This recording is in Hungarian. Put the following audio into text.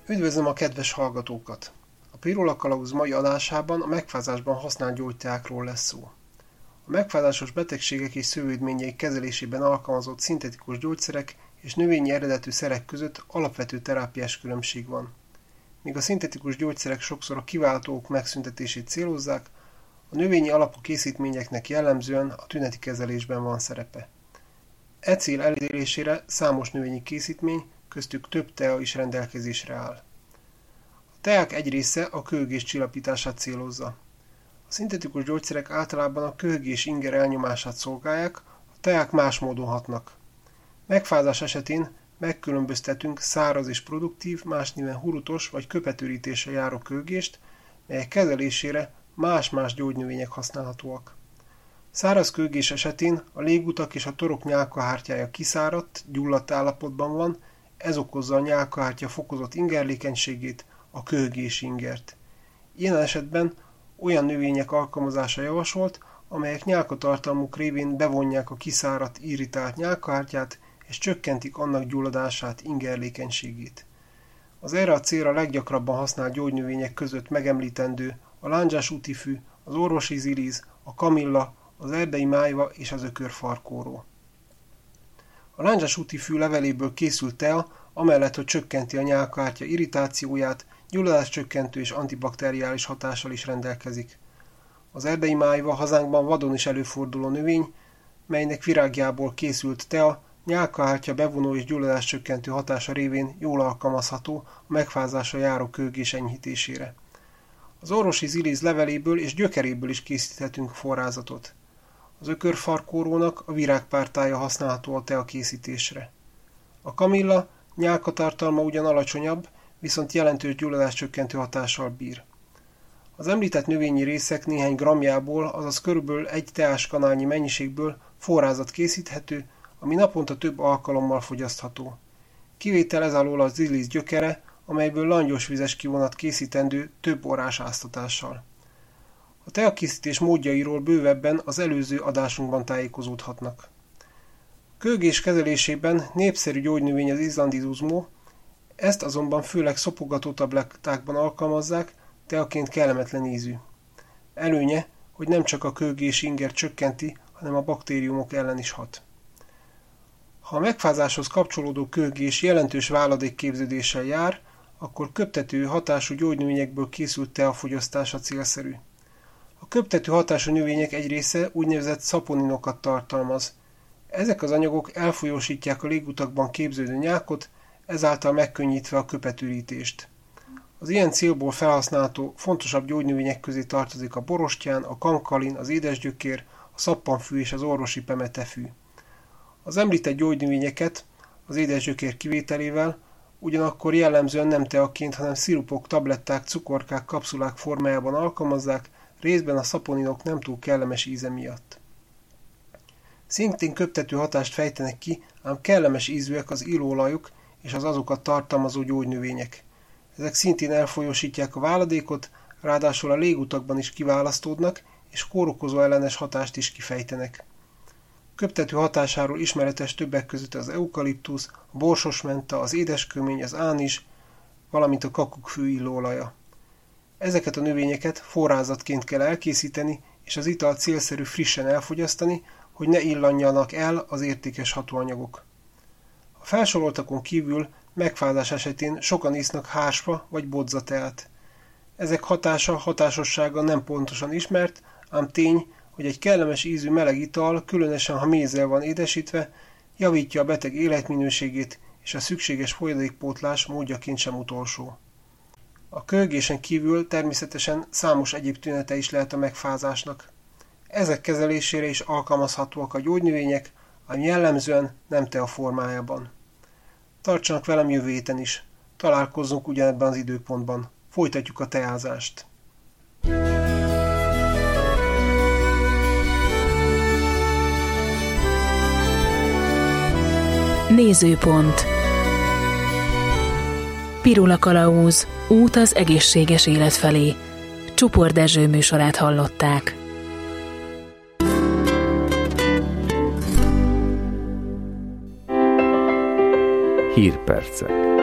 Üdvözlöm a kedves hallgatókat! A Pirula Kalauz mai adásában a megfázásban használt gyógyteákról lesz szó. A megfázásos betegségek és szövődményeik kezelésében alkalmazott szintetikus gyógyszerek és növényi eredetű szerek között alapvető terápiás különbség van. Míg a szintetikus gyógyszerek sokszor a kiváltók megszüntetését célozzák, a növényi alapú készítményeknek jellemzően a tüneti kezelésben van szerepe. E cél elérésére számos növényi készítmény, köztük több tea is rendelkezésre áll. A teák egy része a köhögés csillapítását célozza. A szintetikus gyógyszerek általában a köhögés inger elnyomását szolgálják, a teák más módon hatnak. Megfázás esetén megkülönböztetünk száraz és produktív, más néven hurutos vagy köpetőrítéssel járó köhögést, melyek kezelésére más-más gyógynövények használhatóak. Száraz köhögés esetén a légutak és a torok nyálkahártyája kiszáradt, gyulladt állapotban van, ez okozza a nyálkahártya fokozott ingerlékenységét, a köhögési ingert. Ilyen esetben olyan növények alkalmazása javasolt, amelyek nyálkatartalmuk révén bevonják a kiszáradt, irritált nyálkahártyát, és csökkentik annak gyulladását, ingerlékenységét. Az erre a célra leggyakrabban használt gyógynövények között megemlítendő a lándzsás útifű, az orvosi ziliz, a kamilla, az erdei májva és az ökörfarkóró. A lándzsás útifű leveléből készült tea, amellett, hogy csökkenti a nyálkahártya irritációját, gyulladáscsökkentő és antibakteriális hatással is rendelkezik. Az erdei májva hazánkban vadon is előforduló növény, melynek virágjából készült tea, nyálkahártya bevonó és gyulladáscsökkentő hatása révén jól alkalmazható a megfázásra járó köhögés enyhítésére. Az orvosi ziliz leveléből és gyökeréből is készíthetünk forrázatot. Az ökörfarkórónak a virágpártája használható a tea készítésre. A kamilla nyálkatartalma ugyan alacsonyabb, viszont jelentős gyulladáscsökkentő hatással bír. Az említett növényi részek néhány grammjából, azaz körülbelül egy teáskanálnyi mennyiségből forrázat készíthető, ami naponta több alkalommal fogyasztható. Kivétel ez alól a ziliz gyökere, amelyből langyos vizes kivonat készítendő több orrás áztatással. A teakészítés módjairól bővebben az előző adásunkban tájékozódhatnak. Köhögés kezelésében népszerű gyógynövény az izlandi zuzmó, ezt azonban főleg szopogató tablettákban alkalmazzák, teaként kellemetlen ízű. Előnye, hogy nem csak a köhögési inger csökkenti, hanem a baktériumok ellen is hat. Ha a megfázáshoz kapcsolódó köhögés jelentős váladékképződéssel jár, akkor köptető hatású gyógynövényekből készült tea fogyasztása célszerű. A köptető hatású növények egy része úgynevezett szaponinokat tartalmaz. Ezek az anyagok elfolyósítják a légutakban képződő nyálkot, ezáltal megkönnyítve a köpetürítést. Az ilyen célból felhasználható fontosabb gyógynövények közé tartozik a borostyán, a kankalin, az édesgyökér, a szappanfű és az orvosi pemetefű. Az említett gyógynövényeket, az édesgyökér kivételével, ugyanakkor jellemzően nem teaként, hanem szirupok, tabletták, cukorkák, kapszulák formájában alkalmazzák, részben a szaponinok nem túl kellemes íze miatt. Szintén köptető hatást fejtenek ki, ám kellemes ízűek az illóolajok és az azokat tartalmazó gyógynövények. Ezek szintén elfolyósítják a váladékot, ráadásul a légutakban is kiválasztódnak, és kórokozó ellenes hatást is kifejtenek. Köptető hatásáról ismeretes többek között az eukaliptusz, a borsosmenta, az édeskőmény, az ánizs, valamint a kakukkfű illóolaja. Ezeket a növényeket forrázatként kell elkészíteni, és az ital célszerű frissen elfogyasztani, hogy ne illanjanak el az értékes hatóanyagok. A felsoroltakon kívül megfázás esetén sokan isznak hársfa vagy bodzateát. Ezek hatásossága nem pontosan ismert, ám tény, hogy egy kellemes ízű meleg ital, különösen ha mézzel van édesítve, javítja a beteg életminőségét, és a szükséges folyadékpótlás módjaként sem utolsó. A köhögésen kívül természetesen számos egyéb tünete is lehet a megfázásnak. Ezek kezelésére is alkalmazhatóak a gyógynövények, ám jellemzően nem tea formájában. Tartsanak velem jövő héten is. Találkozzunk ugyanebben az időpontban. Folytatjuk a teázást. Nézőpont. Pirula Kalauz. Út az egészséges élet felé. Csupor Dezső műsorát hallották. Hírpercek.